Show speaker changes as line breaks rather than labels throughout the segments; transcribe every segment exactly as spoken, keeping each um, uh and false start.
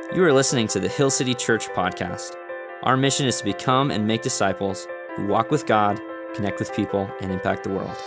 You are listening to the Hill City Church podcast. Our mission is to become and make disciples who walk with God, connect with people, and impact the world.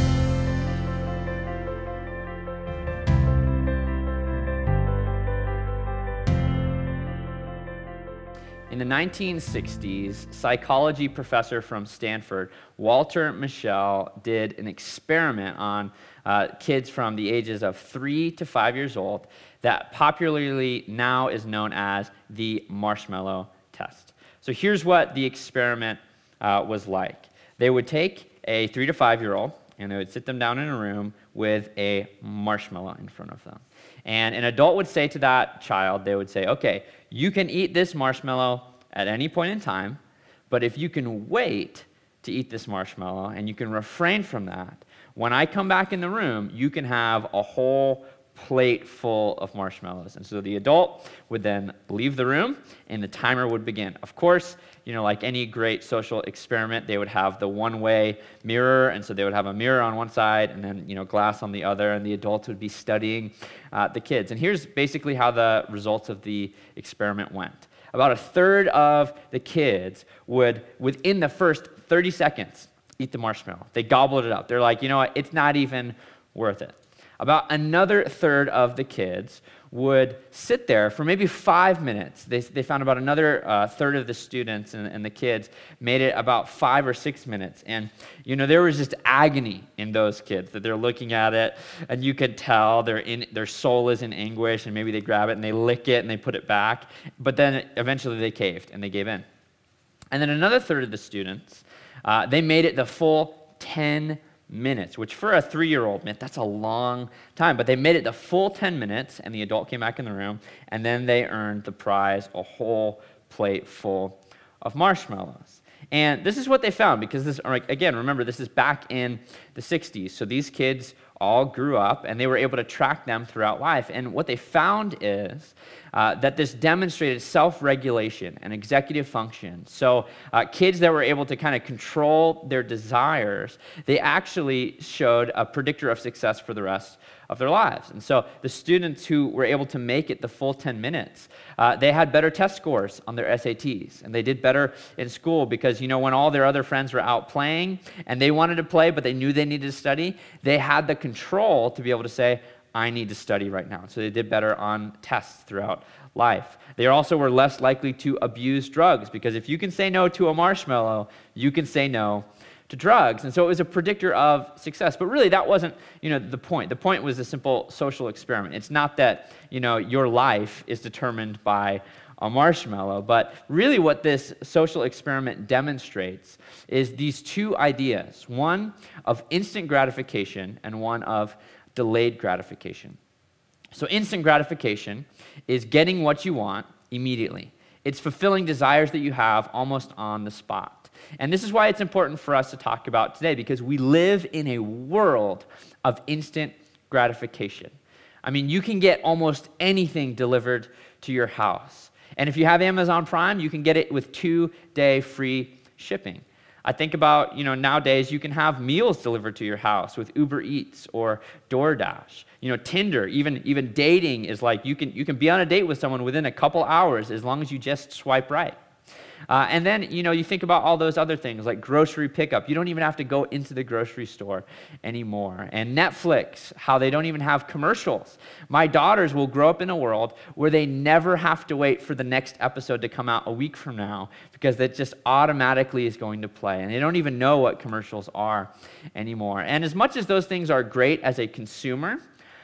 In the nineteen sixties, psychology professor from Stanford, Walter Mischel, did an experiment on uh, kids from the ages of three to five years old that popularly now is known as the marshmallow test. So here's what the experiment uh, was like. They would take a three to five-year-old, and they would sit them down in a room with a marshmallow in front of them. And an adult would say to that child, they would say, okay, you can eat this marshmallow at any point in time, but if you can wait to eat this marshmallow and you can refrain from that, when I come back in the room, you can have a whole plate full of marshmallows. And so the adult would then leave the room and the timer would begin. Of course, you know, like any great social experiment, they would have the one-way mirror, and so they would have a mirror on one side and then, you know, glass on the other, and the adults would be studying uh, the kids. And here's basically how the results of the experiment went. About a third of the kids would, within the first thirty seconds, eat the marshmallow. They gobbled it up. They're like, you know what, it's not even worth it. About another third of the kids would sit there for maybe five minutes. They, they found about another uh, third of the students and, and the kids made it about five or six minutes. And, you know, there was just agony in those kids that they're looking at it, and you could tell they're in, their soul is in anguish, and maybe they grab it and they lick it and they put it back. But then eventually they caved and they gave in. And then another third of the students, uh, they made it the full ten minutes, which for a three-year-old, man, that's a long time. But they made it the full ten minutes, and the adult came back in the room, and then they earned the prize, a whole plate full of marshmallows. And this is what they found, because this, again, remember, this is back in the sixties. So these kids all grew up, and they were able to track them throughout life. And what they found is uh, that this demonstrated self-regulation and executive function. So uh, kids that were able to kind of control their desires, they actually showed a predictor of success for the rest of their lives. And so the students who were able to make it the full ten minutes, uh, they had better test scores on their S A Ts, and they did better in school because, you know, when all their other friends were out playing and they wanted to play but they knew they needed to study, they had the control to be able to say, I need to study right now. So they did better on tests throughout life. They also were less likely to abuse drugs, because if you can say no to a marshmallow, you can say no to drugs. And so it was a predictor of success. But really, that wasn't, you know, the point. The point was a simple social experiment. It's not that, you know, your life is determined by a marshmallow, but really what this social experiment demonstrates is these two ideas, one of instant gratification and one of delayed gratification. So instant gratification is getting what you want immediately. It's fulfilling desires that you have almost on the spot. And this is why it's important for us to talk about today, because we live in a world of instant gratification. I mean, you can get almost anything delivered to your house. And if you have Amazon Prime, you can get it with two-day free shipping. I think about, you know, nowadays you can have meals delivered to your house with Uber Eats or DoorDash. You know, Tinder, even even dating is like you can you can be on a date with someone within a couple hours as long as you just swipe right. Uh, and then, you know, you think about all those other things like grocery pickup. You don't even have to go into the grocery store anymore. And Netflix, how they don't even have commercials. My daughters will grow up in a world where they never have to wait for the next episode to come out a week from now, because that just automatically is going to play. And they don't even know what commercials are anymore. And as much as those things are great as a consumer,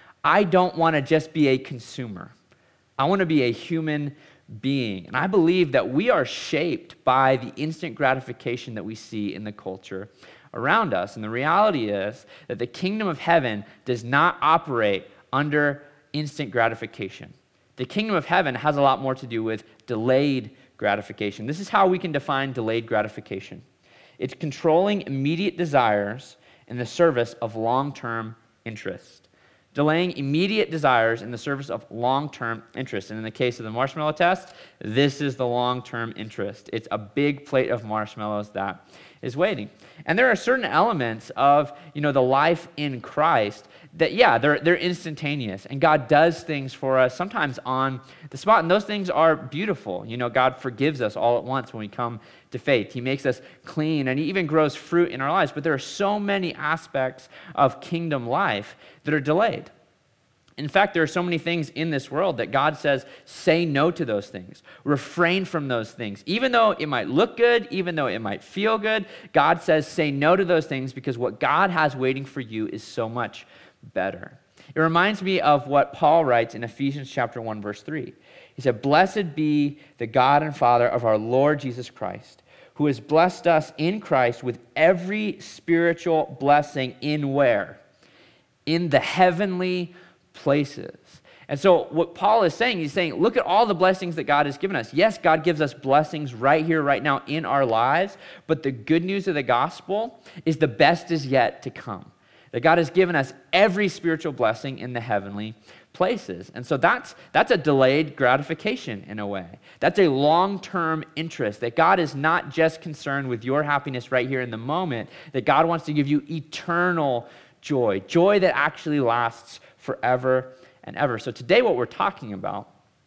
I don't want to just be a consumer. I want to be a human being. And I believe that we are shaped by the instant gratification that we see in the culture around us. And the reality is that the kingdom of heaven does not operate under instant gratification. The kingdom of heaven has a lot more to do with delayed gratification. This is how we can define delayed gratification. It's controlling immediate desires in the service of long-term interest. Delaying immediate desires in the service of long-term interest. And in the case of the marshmallow test, this is the long-term interest. It's a big plate of marshmallows that is waiting. And there are certain elements of, you know, the life in Christ that, yeah, they're, they're instantaneous. And God does things for us sometimes on the spot. And those things are beautiful. You know, God forgives us all at once when we come to faith. He makes us clean, and he even grows fruit in our lives. But there are so many aspects of kingdom life that are delayed. In fact, there are so many things in this world that God says, say no to those things. Refrain from those things. Even though it might look good, even though it might feel good, God says, say no to those things because what God has waiting for you is so much better. It reminds me of what Paul writes in Ephesians chapter one, verse three. He said, blessed be the God and Father of our Lord Jesus Christ, who has blessed us in Christ with every spiritual blessing in where? In the heavenly places. And so what Paul is saying, he's saying, look at all the blessings that God has given us. Yes, God gives us blessings right here, right now in our lives, but the good news of the gospel is the best is yet to come. That God has given us every spiritual blessing in the heavenly places. And so that's that's a delayed gratification in a way. That's a long-term interest, that God is not just concerned with your happiness right here in the moment, that God wants to give you eternal joy, joy that actually lasts forever and ever. So today what we're talking about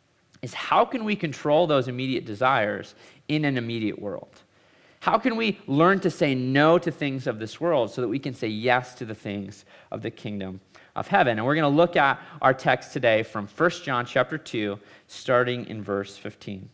is how can we control those immediate desires in an immediate world? How can we learn to say no to things of this world so that we can say yes to the things of the kingdom of heaven? And we're going to look at our text today from First John chapter two, starting in verse fifteen.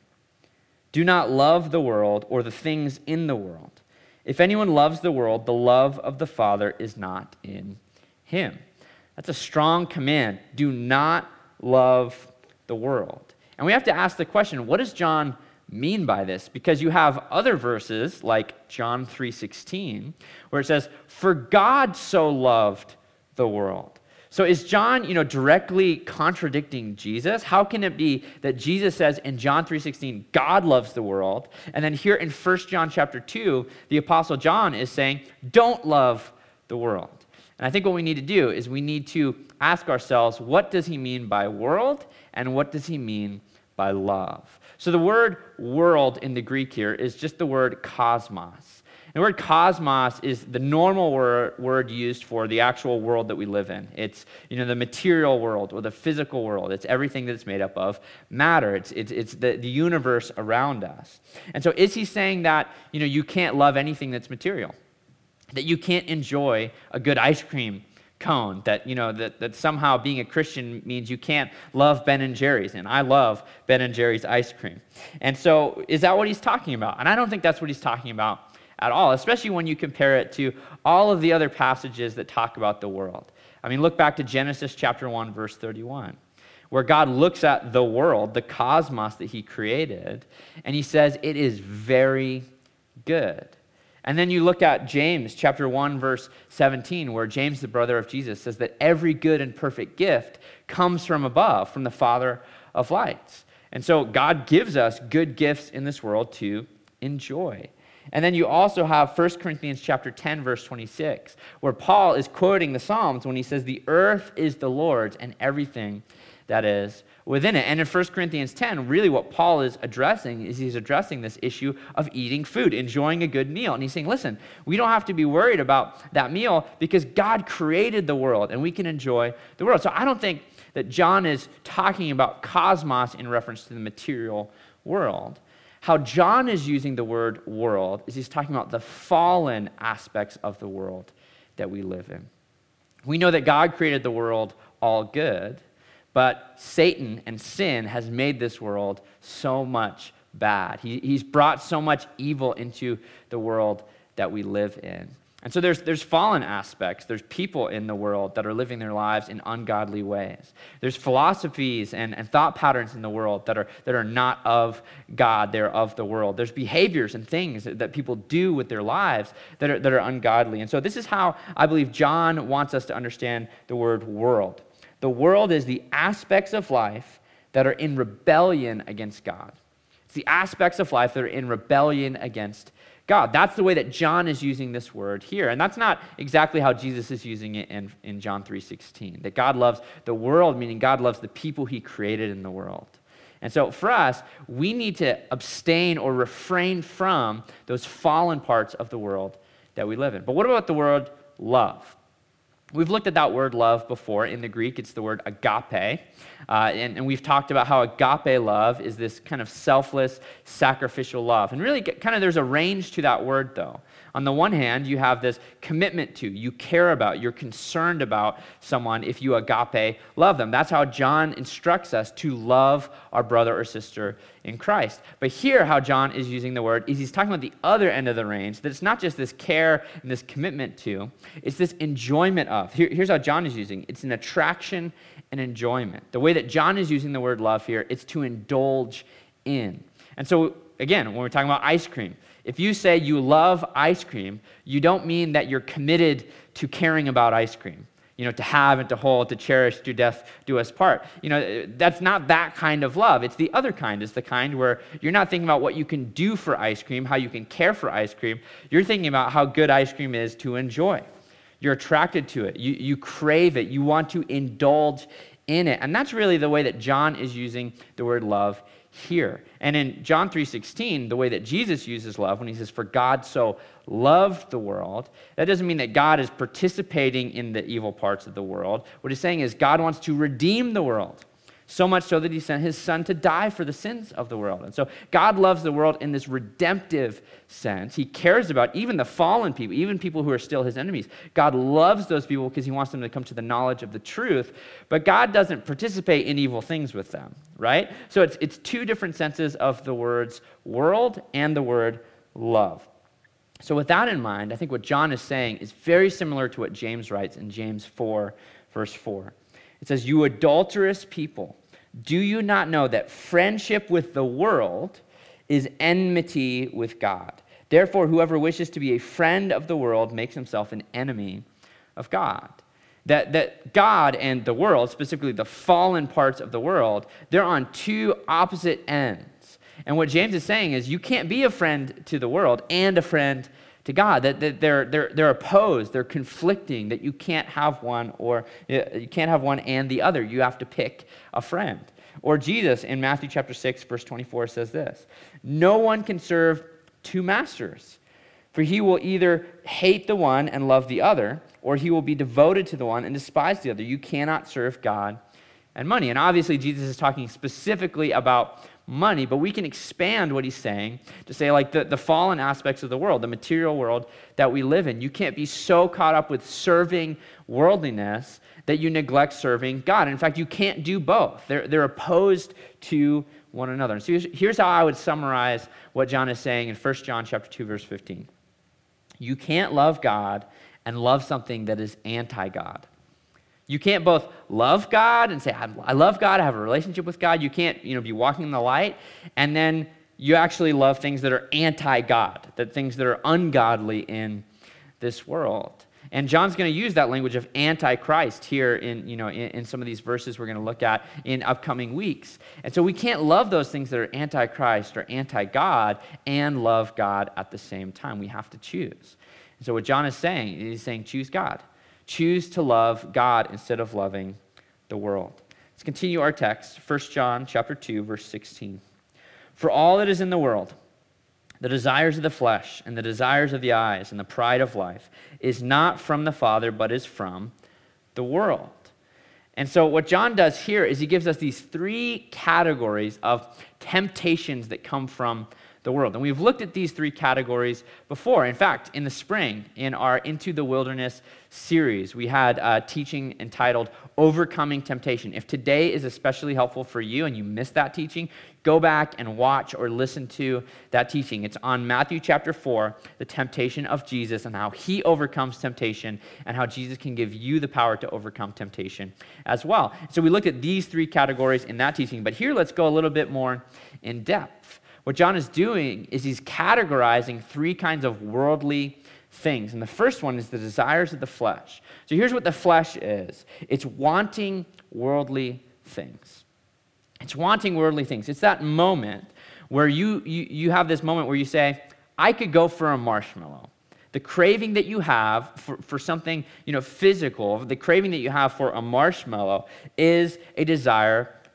Do not love the world or the things in the world. If anyone loves the world, the love of the Father is not in him. That's a strong command. Do not love the world. And we have to ask the question, what does John mean by this? Because you have other verses like John three sixteen where it says, for God so loved the world. So is John, you know, directly contradicting Jesus? How can it be that Jesus says in John three sixteen, God loves the world, and then here in First John chapter two, the Apostle John is saying, don't love the world? And I think what we need to do is we need to ask ourselves, what does he mean by world, and what does he mean by love? So the word world in the Greek here is just the word cosmos. And the word cosmos is the normal word, word used for the actual world that we live in. It's, you know, the material world or the physical world. It's everything that it's made up of matter. It's, it's, it's the, the universe around us. And so is he saying that, you know, you can't love anything that's material? That you can't enjoy a good ice cream cone, that, you know, that, that somehow being a Christian means you can't love Ben and Jerry's, and I love Ben and Jerry's ice cream. And so is that what he's talking about? And I don't think that's what he's talking about at all, especially when you compare it to all of the other passages that talk about the world. I mean, look back to Genesis chapter one, verse thirty-one, where God looks at the world, the cosmos that he created, and he says, it is very good. And then you look at James chapter one, verse seventeen, where James, the brother of Jesus, says that every good and perfect gift comes from above, from the Father of lights. And so God gives us good gifts in this world to enjoy. And then you also have First Corinthians chapter ten, verse twenty-six, where Paul is quoting the Psalms when he says, the earth is the Lord's and everything that is within it. And in First Corinthians ten, really what Paul is addressing is he's addressing this issue of eating food, enjoying a good meal. And he's saying, listen, we don't have to be worried about that meal because God created the world and we can enjoy the world. So I don't think that John is talking about cosmos in reference to the material world. How John is using the word world is he's talking about the fallen aspects of the world that we live in. We know that God created the world all good, but Satan and sin has made this world so much bad. He, he's brought so much evil into the world that we live in. And so there's, there's fallen aspects. There's people in the world that are living their lives in ungodly ways. There's philosophies and, and thought patterns in the world that are, that are not of God. They're of the world. There's behaviors and things that people do with their lives that are, that are ungodly. And so this is how I believe John wants us to understand the word world. The world is the aspects of life that are in rebellion against God. It's the aspects of life that are in rebellion against God. That's the way that John is using this word here. And that's not exactly how Jesus is using it in, in John three sixteen. That God loves the world, meaning God loves the people he created in the world. And so for us, we need to abstain or refrain from those fallen parts of the world that we live in. But what about the word love? We've looked at that word love before. In the Greek, it's the word agape. Uh, and, and we've talked about how agape love is this kind of selfless, sacrificial love. And really, kind of there's a range to that word, though. On the one hand, you have this commitment to, you care about, you're concerned about someone if you agape love them. That's how John instructs us to love our brother or sister in Christ. But here, how John is using the word is he's talking about the other end of the range, that it's not just this care and this commitment to, it's this enjoyment of. Here, here's how John is using it. It's an attraction and enjoyment. The way that John is using the word love here, it's to indulge in. And so, again, when we're talking about ice cream, if you say you love ice cream, you don't mean that you're committed to caring about ice cream, you know, to have and to hold, to cherish, to death do us part. You know, that's not that kind of love. It's the other kind. It's the kind where you're not thinking about what you can do for ice cream, how you can care for ice cream. You're thinking about how good ice cream is to enjoy. You're attracted to it. You, you crave it. You want to indulge in it. And that's really the way that John is using the word love here. And in John three sixteen, the way that Jesus uses love when he says, "For God so loved the world," that doesn't mean that God is participating in the evil parts of the world. What he's saying is God wants to redeem the world, so much so that he sent his son to die for the sins of the world. And so God loves the world in this redemptive sense. He cares about even the fallen people, even people who are still his enemies. God loves those people because he wants them to come to the knowledge of the truth, but God doesn't participate in evil things with them, right? So it's, it's two different senses of the words world and the word love. So with that in mind, I think what John is saying is very similar to what James writes in James four, verse four. It says, "You adulterous people, do you not know that friendship with the world is enmity with God? Therefore, whoever wishes to be a friend of the world makes himself an enemy of God." That, that God and the world, specifically the fallen parts of the world, they're on two opposite ends. And what James is saying is you can't be a friend to the world and a friend to God, that, that they're, they're, they're opposed, they're conflicting, that you can't have one or you can't have one and the other. You have to pick a friend. Or Jesus in Matthew chapter six, verse twenty-four says this, "No one can serve two masters, for he will either hate the one and love the other, or he will be devoted to the one and despise the other. You cannot serve God and money." And obviously Jesus is talking specifically about money, but we can expand what he's saying to say like the, the fallen aspects of the world, the material world that we live in. You can't be so caught up with serving worldliness that you neglect serving God. In fact, you can't do both. They're, they're opposed to one another. And so here's, here's how I would summarize what John is saying in First John chapter two, verse fifteen. You can't love God and love something that is anti-God. You can't both love God and say, I love God, I have a relationship with God. You can't, you know, be walking in the light, and then you actually love things that are anti-God, that things that are ungodly in this world. And John's going to use that language of anti-Christ here in, you know, in, in some of these verses we're going to look at in upcoming weeks. And so we can't love those things that are anti-Christ or anti-God and love God at the same time. We have to choose. And so what John is saying, he's saying choose God. Choose to love God instead of loving the world. Let's continue our text, First John chapter two, verse sixteen. "For all that is in the world, the desires of the flesh and the desires of the eyes and the pride of life, is not from the Father, but is from the world." And so what John does here is he gives us these three categories of temptations that come from the world. And we've looked at these three categories before. In fact, in the spring, in our Into the Wilderness series, we had a teaching entitled Overcoming Temptation. If today is especially helpful for you and you missed that teaching, go back and watch or listen to that teaching. It's on Matthew chapter four, the temptation of Jesus and how he overcomes temptation and how Jesus can give you the power to overcome temptation as well. So we looked at these three categories in that teaching, but here let's go a little bit more in depth. What John is doing is he's categorizing three kinds of worldly things. And the first one is the desires of the flesh. So here's what the flesh is. It's wanting worldly things. It's wanting worldly things. It's that moment where you, you, you have this moment where you say, I could go for a marshmallow. The craving that you have for, for something, you know, physical, the craving that you have for a marshmallow is a desire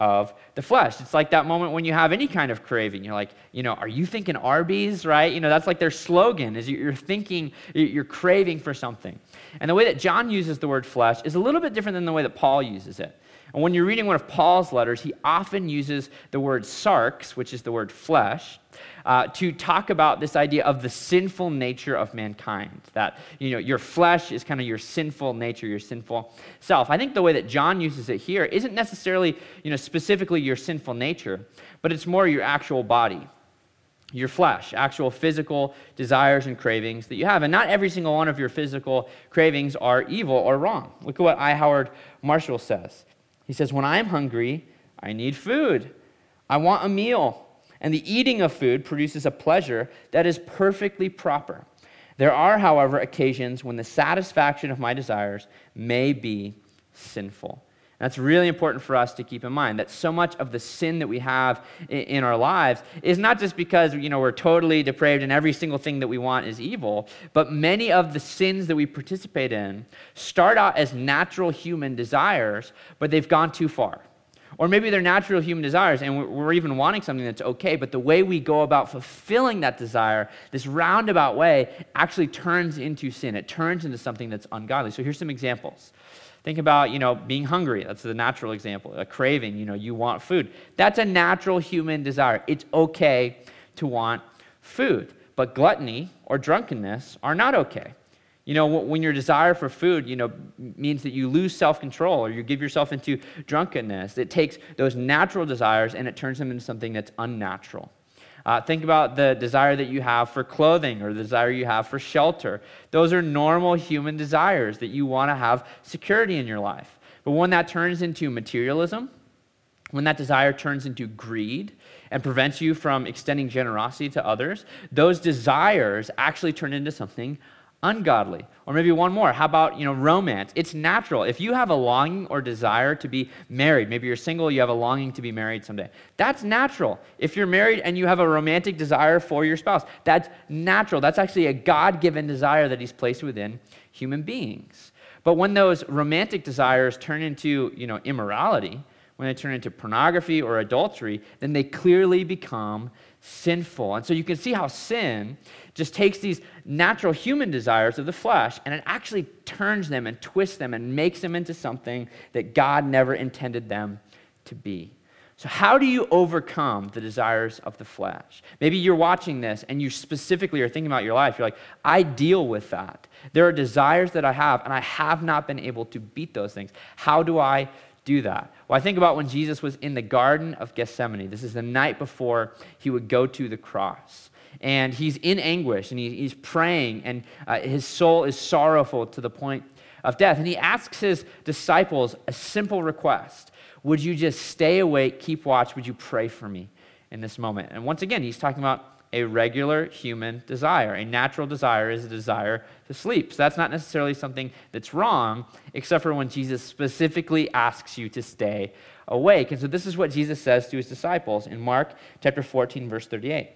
of the flesh. It's like that moment when you have any kind of craving. You're like, you know, are you thinking Arby's, right? You know, that's like their slogan is you're thinking, you're craving for something. And the way that John uses the word flesh is a little bit different than the way that Paul uses it. And when you're reading one of Paul's letters, he often uses the word sarx, which is the word flesh, uh, to talk about this idea of the sinful nature of mankind. That, you know, your flesh is kind of your sinful nature, your sinful self. I think the way that John uses it here isn't necessarily, you know, specifically your sinful nature, but it's more your actual body, your flesh, actual physical desires and cravings that you have. And not every single one of your physical cravings are evil or wrong. Look at what I. Howard Marshall says. He says, when I'm hungry, I need food. I want a meal. And the eating of food produces a pleasure that is perfectly proper. There are, however, occasions when the satisfaction of my desires may be sinful. And that's really important for us to keep in mind, that so much of the sin that we have in our lives is not just because, you know, we're totally depraved and every single thing that we want is evil, but many of the sins that we participate in start out as natural human desires, but they've gone too far. Or maybe they're natural human desires and we're even wanting something that's okay, but the way we go about fulfilling that desire, this roundabout way, actually turns into sin. It turns into something that's ungodly. So here's some examples. Think about, you know, being hungry. That's the natural example. A craving, you know, you want food. That's a natural human desire. It's okay to want food. But gluttony or drunkenness are not okay. You know, when your desire for food, you know, means that you lose self-control or you give yourself into drunkenness, it takes those natural desires and it turns them into something that's unnatural. Uh, think about the desire that you have for clothing or the desire you have for shelter. Those are normal human desires that you want to have security in your life. But when that turns into materialism, when that desire turns into greed and prevents you from extending generosity to others, those desires actually turn into something ungodly. Or maybe one more. How about, you know, romance? It's natural. If you have a longing or desire to be married, maybe you're single, you have a longing to be married someday. That's natural. If you're married and you have a romantic desire for your spouse, that's natural. That's actually a God-given desire that he's placed within human beings. But when those romantic desires turn into, you know, immorality, when they turn into pornography or adultery, then they clearly become sinful. And so you can see how sin just takes these natural human desires of the flesh and it actually turns them and twists them and makes them into something that God never intended them to be. So how do you overcome the desires of the flesh? Maybe you're watching this and you specifically are thinking about your life. You're like, I deal with that. There are desires that I have and I have not been able to beat those things. How do I do that? Well, I think about when Jesus was in the Garden of Gethsemane. This is the night before he would go to the cross. And he's in anguish, and he, he's praying, and uh, his soul is sorrowful to the point of death. And he asks his disciples a simple request. Would you just stay awake, keep watch? Would you pray for me in this moment? And once again, he's talking about a regular human desire. A natural desire is a desire to sleep. So that's not necessarily something that's wrong, except for when Jesus specifically asks you to stay awake. And so this is what Jesus says to his disciples in Mark chapter fourteen, verse thirty-eight.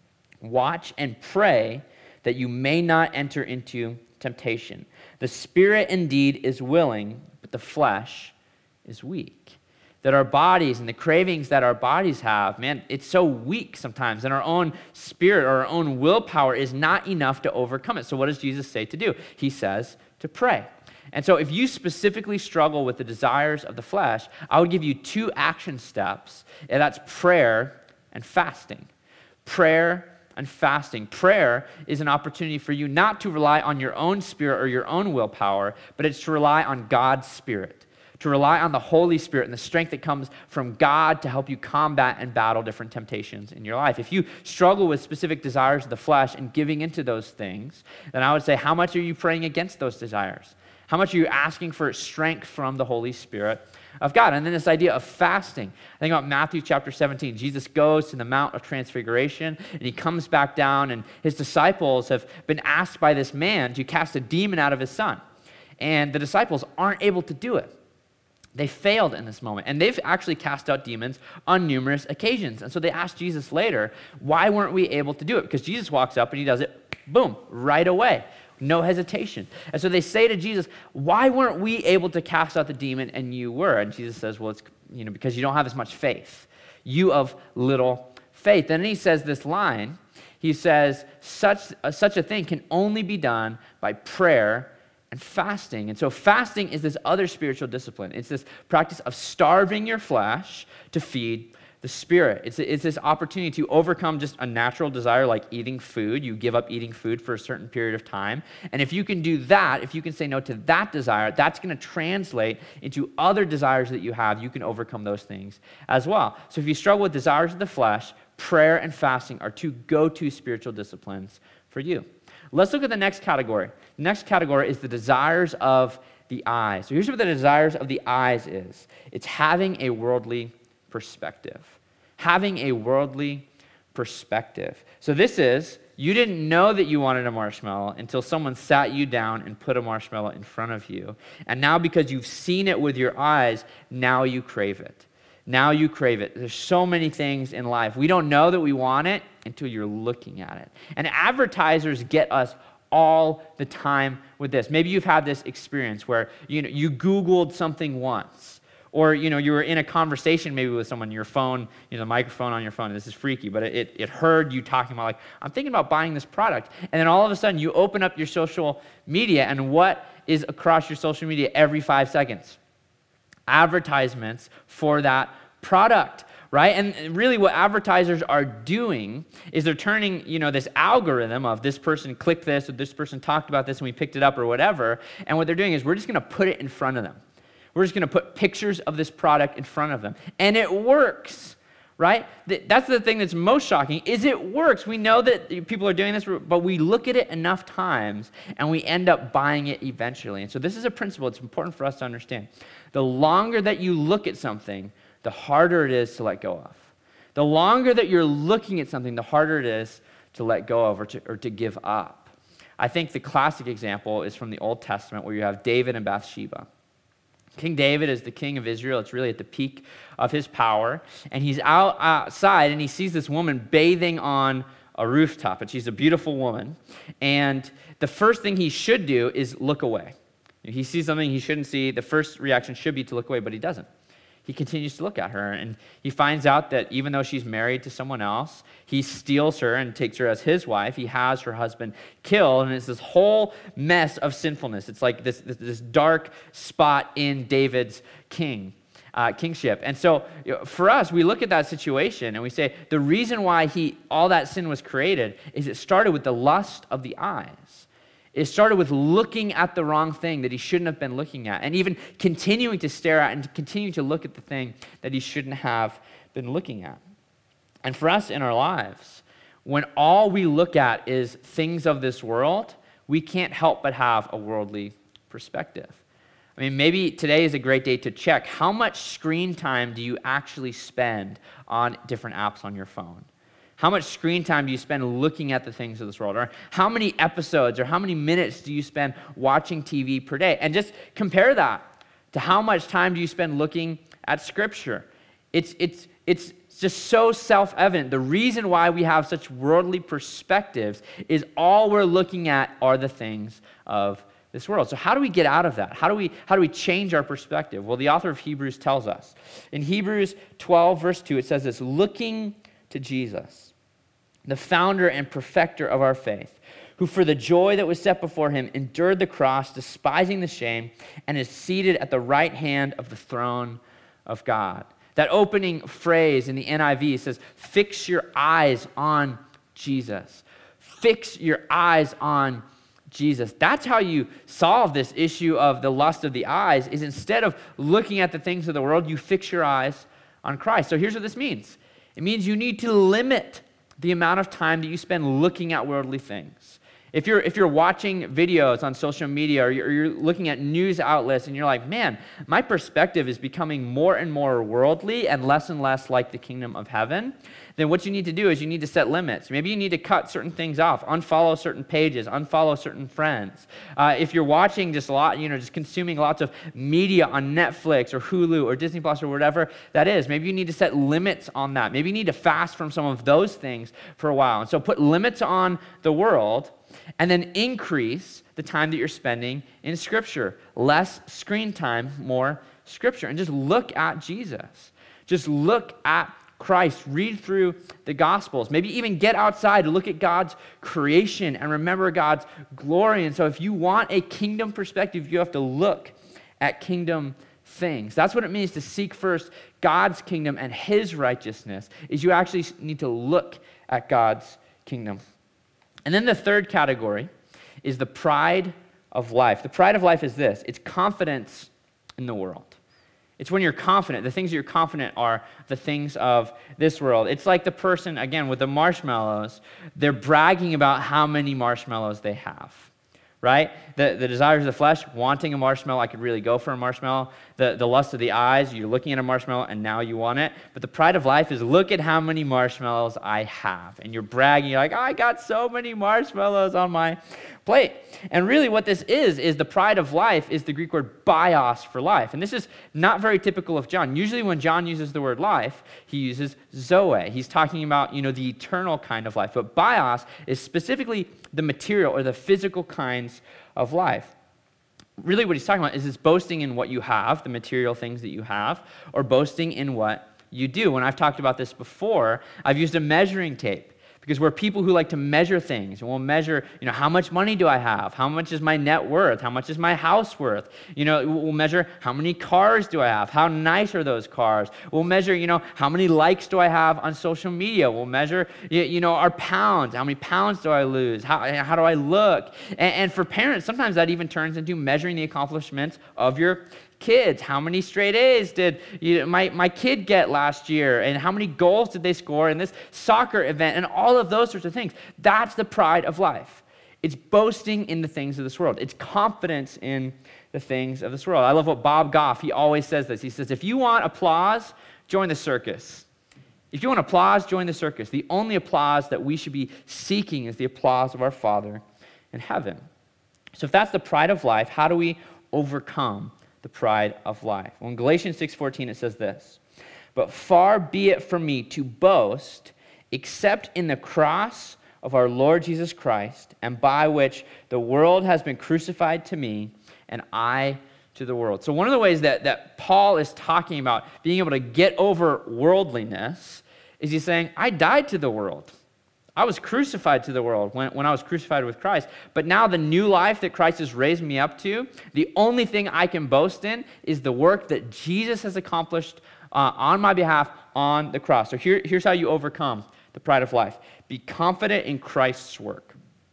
Watch and pray that you may not enter into temptation. The spirit indeed is willing, but the flesh is weak. That our bodies and the cravings that our bodies have, man, it's so weak sometimes, and our own spirit or our own willpower is not enough to overcome it. So what does Jesus say to do? He says to pray. And so if you specifically struggle with the desires of the flesh, I would give you two action steps, and that's prayer and fasting. Prayer and fasting. Prayer is an opportunity for you not to rely on your own spirit or your own willpower, but it's to rely on God's Spirit. To rely on the Holy Spirit and the strength that comes from God to help you combat and battle different temptations in your life. If you struggle with specific desires of the flesh and giving into those things, then I would say, how much are you praying against those desires? How much are you asking for strength from the Holy Spirit of God? And then this idea of fasting. I think about Matthew chapter seventeen. Jesus goes to the Mount of Transfiguration, and he comes back down, and his disciples have been asked by this man to cast a demon out of his son. And the disciples aren't able to do it. They failed in this moment, and they've actually cast out demons on numerous occasions. And so they asked Jesus later, why weren't we able to do it? Because Jesus walks up and he does it, boom, right away, no hesitation. And so they say to Jesus, why weren't we able to cast out the demon and you were? And Jesus says, well, it's you know, because you don't have as much faith. You of little faith. And then he says this line. He says, such, uh, such a thing can only be done by prayer and fasting. And so fasting is this other spiritual discipline. It's this practice of starving your flesh to feed the spirit. It's, it's this opportunity to overcome just a natural desire like eating food. You give up eating food for a certain period of time. And if you can do that, if you can say no to that desire, that's going to translate into other desires that you have. You can overcome those things as well. So if you struggle with desires of the flesh, prayer and fasting are two go-to spiritual disciplines for you. Let's look at the next category. The next category is the desires of the eyes. So here's what the desires of the eyes is. It's having a worldly perspective. Having a worldly perspective. So this is, you didn't know that you wanted a marshmallow until someone sat you down and put a marshmallow in front of you. And now because you've seen it with your eyes, now you crave it. Now you crave it. There's so many things in life. We don't know that we want it until you're looking at it. And advertisers get us all the time with this. Maybe you've had this experience where you know you Googled something once, or you know you were in a conversation maybe with someone, your phone, you know, the microphone on your phone. This is freaky, but it it heard you talking about like, I'm thinking about buying this product, and then all of a sudden you open up your social media, and what is across your social media every five seconds? Advertisements for that product, right? And really what advertisers are doing is they're turning, you know, this algorithm of this person clicked this or this person talked about this and we picked it up or whatever, and what they're doing is we're just going to put it in front of them. We're just going to put pictures of this product in front of them. And it works, right? That's the thing that's most shocking is it works. We know that people are doing this, but we look at it enough times and we end up buying it eventually. And so this is a principle it's important for us to understand. The longer that you look at something, the harder it is to let go of. The longer that you're looking at something, the harder it is to let go of or to, or to give up. I think the classic example is from the Old Testament where you have David and Bathsheba. King David is the king of Israel. It's really at the peak of his power. And he's out outside and he sees this woman bathing on a rooftop. And she's a beautiful woman. And the first thing he should do is look away. If he sees something he shouldn't see, the first reaction should be to look away, but he doesn't. He continues to look at her, and he finds out that even though she's married to someone else, he steals her and takes her as his wife. He has her husband killed, and it's this whole mess of sinfulness. It's like this, this, this dark spot in David's king, uh, kingship. And so you know, for us, we look at that situation, and we say, the reason why he all that sin was created is it started with the lust of the eyes. It started with looking at the wrong thing that he shouldn't have been looking at, and even continuing to stare at and to continue to look at the thing that he shouldn't have been looking at. And for us in our lives, when all we look at is things of this world, we can't help but have a worldly perspective. I mean, maybe today is a great day to check how much screen time do you actually spend on different apps on your phone? How much screen time do you spend looking at the things of this world? Or how many episodes or how many minutes do you spend watching T V per day? And just compare that to how much time do you spend looking at Scripture. It's, it's, it's just so self-evident. The reason why we have such worldly perspectives is all we're looking at are the things of this world. So how do we get out of that? How do we, how do we change our perspective? Well, the author of Hebrews tells us. In Hebrews twelve, verse two, it says this, looking to Jesus, the founder and perfecter of our faith, who for the joy that was set before him endured the cross, despising the shame, and is seated at the right hand of the throne of God. That opening phrase in the N I V says, fix your eyes on Jesus. Fix your eyes on Jesus. That's how you solve this issue of the lust of the eyes, is instead of looking at the things of the world, you fix your eyes on Christ. So here's what this means. It means you need to limit the amount of time that you spend looking at worldly things. If you're if you're watching videos on social media or you're, or you're looking at news outlets and you're like, man, my perspective is becoming more and more worldly and less and less like the kingdom of heaven, then what you need to do is you need to set limits. Maybe you need to cut certain things off, unfollow certain pages, unfollow certain friends. Uh, if you're watching just a lot, you know, just consuming lots of media on Netflix or Hulu or Disney Plus or whatever that is, maybe you need to set limits on that. Maybe you need to fast from some of those things for a while. And so put limits on the world, and then increase the time that you're spending in Scripture. Less screen time, more Scripture and just look at Jesus. Just look at Christ. Read through the Gospels. Maybe even get outside to look at God's creation and remember God's glory. And so if you want a kingdom perspective, you have to look at kingdom things. That's what it means to seek first God's kingdom and his righteousness, is you actually need to look at God's kingdom. And then the third category is the pride of life. The pride of life is this: it's confidence in the world. It's when you're confident. The things that you're confident are the things of this world. It's like the person, again, with the marshmallows. They're bragging about how many marshmallows they have, right? The, the desires of the flesh, wanting a marshmallow. I could really go for a marshmallow. The, the lust of the eyes, you're looking at a marshmallow and now you want it. But the pride of life is, look at how many marshmallows I have. And you're bragging, you're like, I got so many marshmallows on my plate. And really what this is, is the pride of life is the Greek word bios for life. And this is not very typical of John. Usually when John uses the word life, he uses zoe. He's talking about, you know, the eternal kind of life. But bios is specifically the material or the physical kinds of life. Really what he's talking about is this boasting in what you have, the material things that you have, or boasting in what you do. When I've talked about this before, I've used a measuring tape. Because we're people who like to measure things. And we'll measure, you know, how much money do I have? How much is my net worth? How much is my house worth? You know, we'll measure how many cars do I have? How nice are those cars? We'll measure, you know, how many likes do I have on social media? We'll measure, you know, our pounds. How many pounds do I lose? How, how do I look? And, and for parents, sometimes that even turns into measuring the accomplishments of your kids. How many straight A's did you, my, my kid get last year? And how many goals did they score in this soccer event? And all of those sorts of things. That's the pride of life. It's boasting in the things of this world. It's confidence in the things of this world. I love what Bob Goff, he always says this. He says, if you want applause, join the circus. If you want applause, join the circus. The only applause that we should be seeking is the applause of our Father in heaven. So if that's the pride of life, how do we overcome the pride of life? Well, in Galatians six fourteen, it says this: but far be it from me to boast except in the cross of our Lord Jesus Christ, and by which the world has been crucified to me, and I to the world. So one of the ways that, that Paul is talking about being able to get over worldliness is he's saying, I died to the world. I was crucified to the world when, when I was crucified with Christ. But now the new life that Christ has raised me up to, the only thing I can boast in is the work that Jesus has accomplished uh, on my behalf on the cross. So here, here's how you overcome the pride of life. Be confident in Christ's work.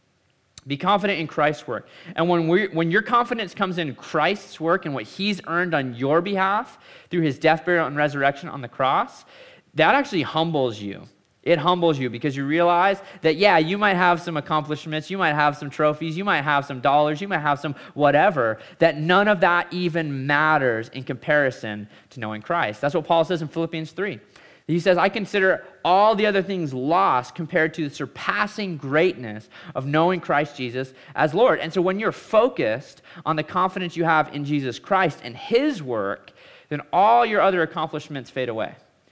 Be confident in Christ's work. And when we when your confidence comes in Christ's work and what he's earned on your behalf through his death, burial, and resurrection on the cross, that actually humbles you. It humbles you because you realize that, yeah, you might have some accomplishments, you might have some trophies, you might have some dollars, you might have some whatever, that none of that even matters in comparison to knowing Christ. That's what Paul says in Philippians three. He says, I consider all the other things lost compared to the surpassing greatness of knowing Christ Jesus as Lord. And so when you're focused on the confidence you have in Jesus Christ and his work, then all your other accomplishments fade away.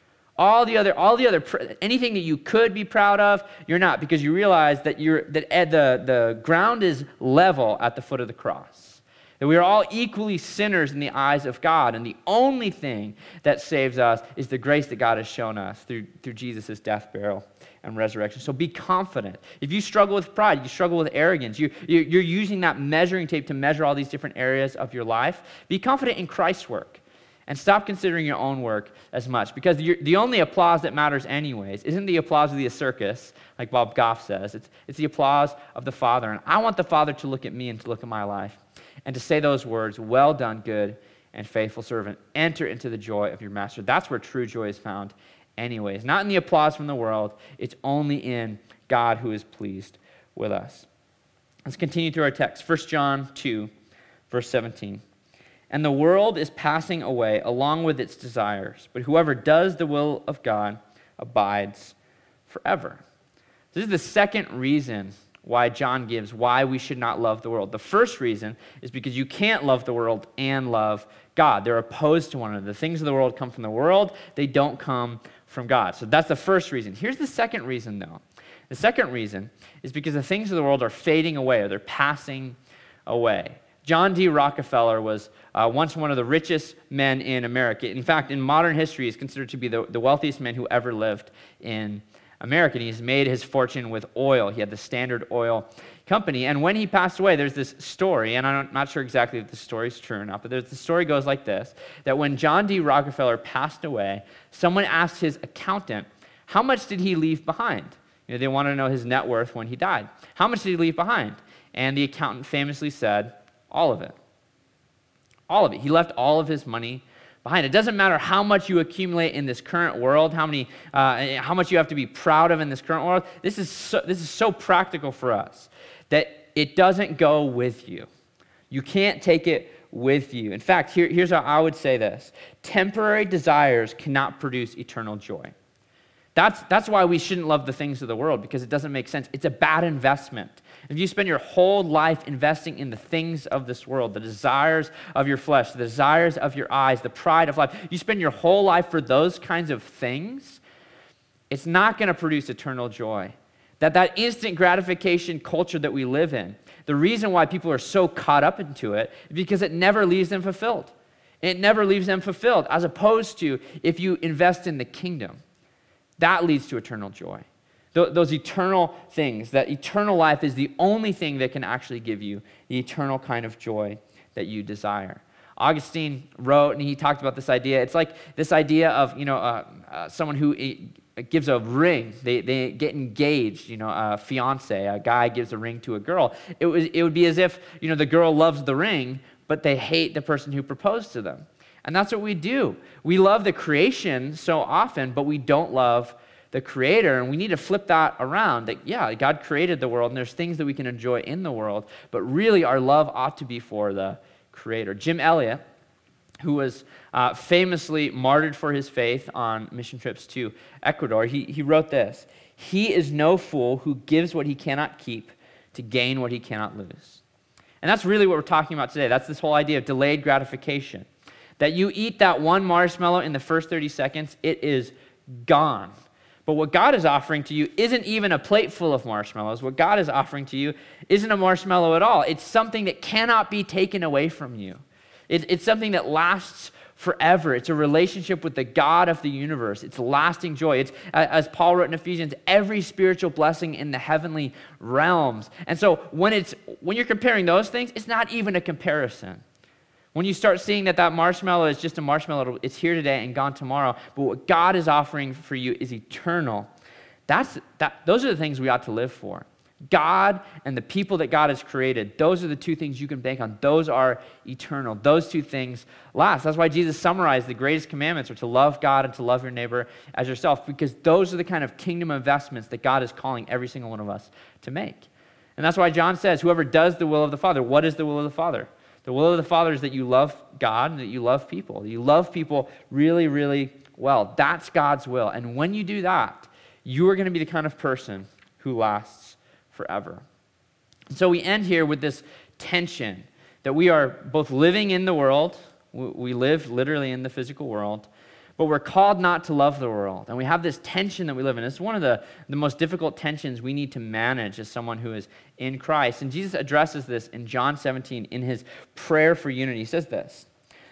All the other, all the other, anything that you could be proud of, you're not, because you realize that you're that the the ground is level at the foot of the cross. That we are all equally sinners in the eyes of God, and the only thing that saves us is the grace that God has shown us through through Jesus' death, burial, and resurrection. So be confident. If you struggle with pride, you struggle with arrogance, you you're using that measuring tape to measure all these different areas of your life. Be confident in Christ's work. And stop considering your own work as much, because the only applause that matters anyways isn't the applause of the circus, like Bob Goff says. It's, it's the applause of the Father. And I want the Father to look at me and to look at my life and to say those words, well done, good and faithful servant. Enter into the joy of your master. That's where true joy is found anyways. Not in the applause from the world. It's only in God who is pleased with us. Let's continue through our text. First John two, verse seventeen. And the world is passing away along with its desires, but whoever does the will of God abides forever. This is the second reason why John gives why we should not love the world. The first reason is because you can't love the world and love God. They're opposed to one another. The things of the world come from the world. They don't come from God. So that's the first reason. Here's the second reason, though. The second reason is because the things of the world are fading away, or they're passing away. John D. Rockefeller was uh, once one of the richest men in America. In fact, in modern history, he's considered to be the, the wealthiest man who ever lived in America. And he's made his fortune with oil. He had the Standard Oil Company. And when he passed away, there's this story, and I'm not sure exactly if the story is true or not, but there's, the story goes like this, that when John D. Rockefeller passed away, someone asked his accountant, how much did he leave behind? You know, they wanted to know his net worth when he died. How much did he leave behind? And the accountant famously said, all of it. All of it. He left all of his money behind. It doesn't matter how much you accumulate in this current world, how many, uh, how much you have to be proud of in this current world. This is so, this is so practical for us that it doesn't go with you. You can't take it with you. In fact, here, here's how I would say this. Temporary desires cannot produce eternal joy. That's, that's why we shouldn't love the things of the world, because it doesn't make sense. It's a bad investment. If you spend your whole life investing in the things of this world, the desires of your flesh, the desires of your eyes, the pride of life, you spend your whole life for those kinds of things, it's not going to produce eternal joy. That that instant gratification culture that we live in, the reason why people are so caught up into it is because it never leaves them fulfilled. It never leaves them fulfilled, as opposed to if you invest in the kingdom. That leads to eternal joy. Th- those eternal things, that eternal life is the only thing that can actually give you the eternal kind of joy that you desire. Augustine wrote, and he talked about this idea. It's like this idea of, you know, uh, uh, someone who uh, gives a ring. They they get engaged, you know, a fiance, a guy gives a ring to a girl. It was it would be as if, you know, the girl loves the ring, but they hate the person who proposed to them. And that's what we do. We love the creation so often, but we don't love the creator. And we need to flip that around. That, yeah, God created the world, and there's things that we can enjoy in the world, but really our love ought to be for the creator. Jim Elliot, who was uh, famously martyred for his faith on mission trips to Ecuador, he, he wrote this: "He is no fool who gives what he cannot keep to gain what he cannot lose." And that's really what we're talking about today. That's this whole idea of delayed gratification. That you eat that one marshmallow in the first thirty seconds, it is gone. But what God is offering to you isn't even a plate full of marshmallows. What God is offering to you isn't a marshmallow at all. It's something that cannot be taken away from you. It, it's something that lasts forever. It's a relationship with the God of the universe. It's lasting joy. It's, as Paul wrote in Ephesians, every spiritual blessing in the heavenly realms. And so when it's when you're comparing those things, it's not even a comparison. When you start seeing that that marshmallow is just a marshmallow, it's here today and gone tomorrow, but what God is offering for you is eternal. That's that. Those are the things we ought to live for. God and the people that God has created, those are the two things you can bank on. Those are eternal. Those two things last. That's why Jesus summarized the greatest commandments are to love God and to love your neighbor as yourself, because those are the kind of kingdom investments that God is calling every single one of us to make. And that's why John says, whoever does the will of the Father. What is the will of the Father? The will of the Father is that you love God and that you love people. That you love people really, really well. That's God's will. And when you do that, you are going to be the kind of person who lasts forever. And so we end here with this tension that we are both living in the world. We live literally in the physical world, but we're called not to love the world. And we have this tension that we live in. It's one of the, the most difficult tensions we need to manage as someone who is in Christ. And Jesus addresses this in John seventeen in his prayer for unity. He says this: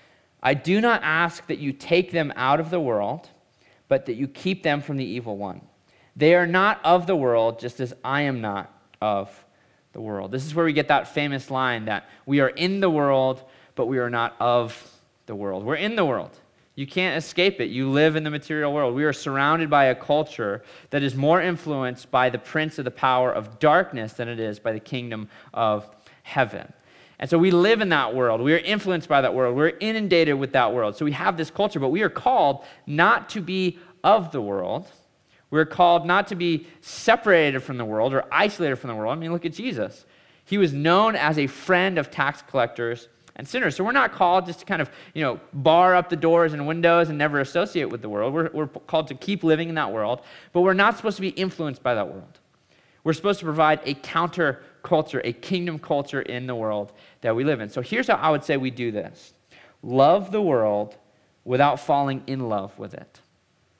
"I do not ask that you take them out of the world, but that you keep them from the evil one. They are not of the world, just as I am not of the world." This is where we get that famous line that we are in the world, but we are not of the world. We're in the world. You can't escape it. You live in the material world. We are surrounded by a culture that is more influenced by the prince of the power of darkness than it is by the kingdom of heaven. And so we live in that world. We are influenced by that world. We're inundated with that world. So we have this culture, but we are called not to be of the world. We're called not to be separated from the world or isolated from the world. I mean, look at Jesus. He was known as a friend of tax collectors and sinners. So we're not called just to kind of, you know, bar up the doors and windows and never associate with the world. We're, we're called to keep living in that world, but we're not supposed to be influenced by that world. We're supposed to provide a counter culture, a kingdom culture in the world that we live in. So here's how I would say we do this. Love the world without falling in love with it.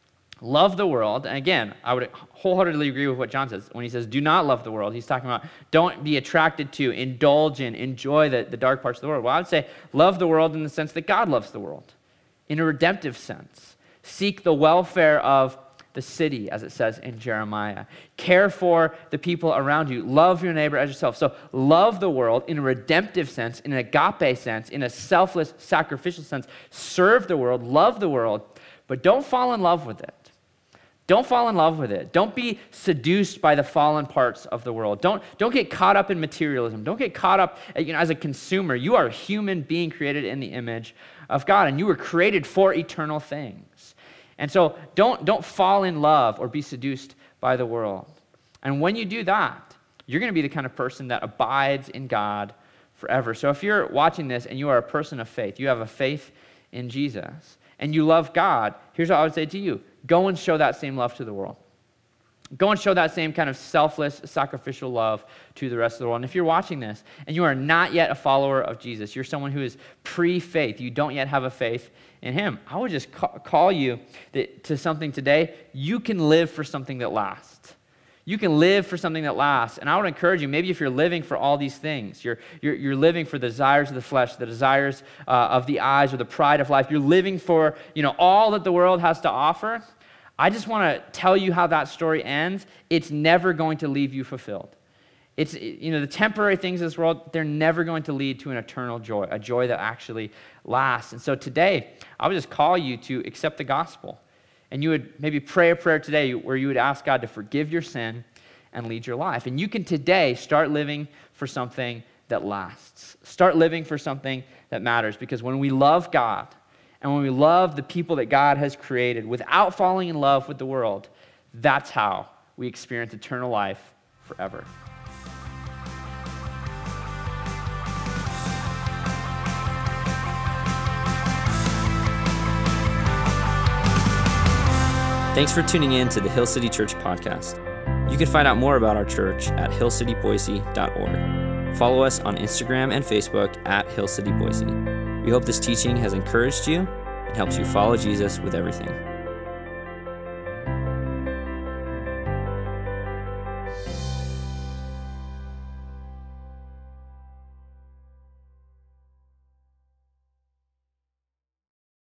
love the world. And again, I would wholeheartedly agree with what John says. When he says, do not love the world, he's talking about don't be attracted to, indulge in, enjoy the, the dark parts of the world. Well, I would say love the world in the sense that God loves the world, in a redemptive sense. Seek the welfare of the city, as it says in Jeremiah. Care for the people around you. Love your neighbor as yourself. So love the world in a redemptive sense, in an agape sense, in a selfless, sacrificial sense. Serve the world, love the world, but don't fall in love with it. Don't fall in love with it. Don't be seduced by the fallen parts of the world. Don't, don't get caught up in materialism. Don't get caught up, you know, as a consumer. You are a human being created in the image of God, and you were created for eternal things. And so don't, don't fall in love or be seduced by the world. And when you do that, you're going to be the kind of person that abides in God forever. So if you're watching this and you are a person of faith, you have a faith in Jesus, and you love God, here's what I would say to you. Go and show that same love to the world. Go and show that same kind of selfless, sacrificial love to the rest of the world. And if you're watching this and you are not yet a follower of Jesus, you're someone who is pre-faith, you don't yet have a faith in him, I would just call you to something today. You can live for something that lasts. You can live for something that lasts. And I would encourage you, maybe if you're living for all these things, you're, you're, you're living for the desires of the flesh, the desires uh, of the eyes, or the pride of life, you're living for, you know, all that the world has to offer, I just want to tell you how that story ends. It's never going to leave you fulfilled. It's, you know, the temporary things of this world, they're never going to lead to an eternal joy, a joy that actually lasts. And so today, I would just call you to accept the gospel. And you would maybe pray a prayer today where you would ask God to forgive your sin and lead your life. And you can today start living for something that lasts. Start living for something that matters. Because when we love God, and when we love the people that God has created without falling in love with the world, that's how we experience eternal life forever.
Thanks for tuning in to the Hill City Church podcast. You can find out more about our church at hill city boise dot org. Follow us on Instagram and Facebook at Hill City Boise. We hope this teaching has encouraged you and helps you follow Jesus with everything.